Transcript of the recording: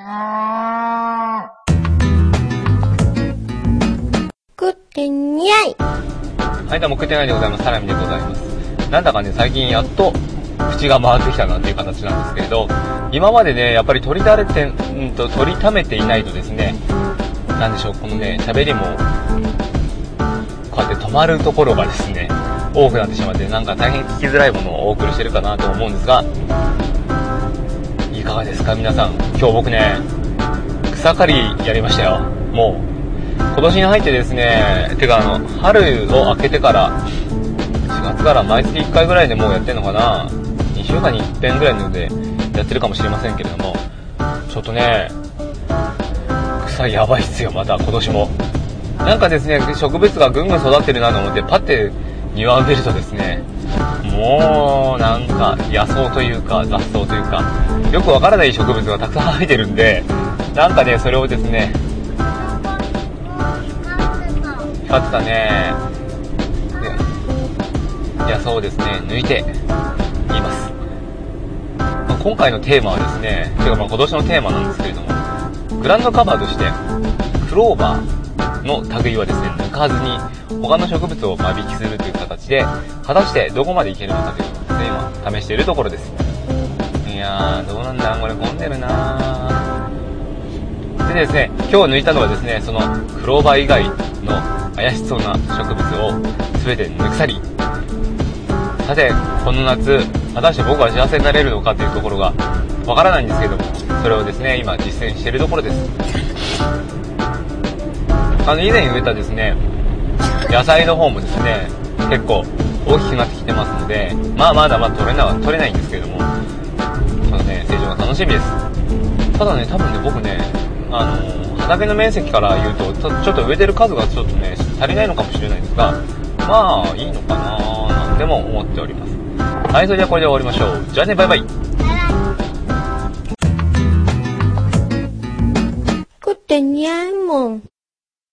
食ってにゃい。 はい、どうも食ってないでございます。サラミでございます。なんだかね、最近やっと口が回ってきたなっていう形なんですけれど、今までね、やっぱり取りためていないとですね、なんでしょう、このね、喋りもこうやって止まるところがですね、多くなってしまって、なんか大変聞きづらいものをお送りしてるかなと思うんですが、いかがですか皆さん。今日僕ね、草刈りやりましたよ。もう今年に入ってですね、てか春を明けてから4月から毎月1回ぐらいでもうやってんのかな、2週間に1遍ぐらいのでやってるかもしれませんけれども、ちょっとね、草やばいっすよ。また今年もなんかですね、植物がぐんぐん育ってるなと思ってパッて庭を見るとですね、もうなんか野草というか雑草というかよくわからない植物がたくさん生えてるんで、なんかね、それをですね、光ってたね、野草をですね抜いています。今回のテーマはですね、てか今年のテーマなんですけれども、グラウンドカバーとしてクローバーの類はですね抜かずに他の植物を間引きするという形で、果たしてどこまでいけるのかというのをですね、今試しているところです。いやー、どうなんだこれ、混んでるなー。でですね、今日抜いたのはですね、そのクローバー以外の怪しそうな植物を全て抜き去り、さてこの夏果たして僕は幸せになれるのかというところがわからないんですけども、それをですね今実践しているところです。以前植えたですね野菜の方もですね結構大きくなってきてますので、まだ取れないんですけれども、そのね成長が楽しみです。ただね、多分ね僕ね、畑の面積から言うとちょっと植えてる数がちょっとね足りないのかもしれないですが、まあいいのかななんても思っております。はい、それではこれで終わりましょう。じゃあね、バイバイ。 食ってにゃいもん。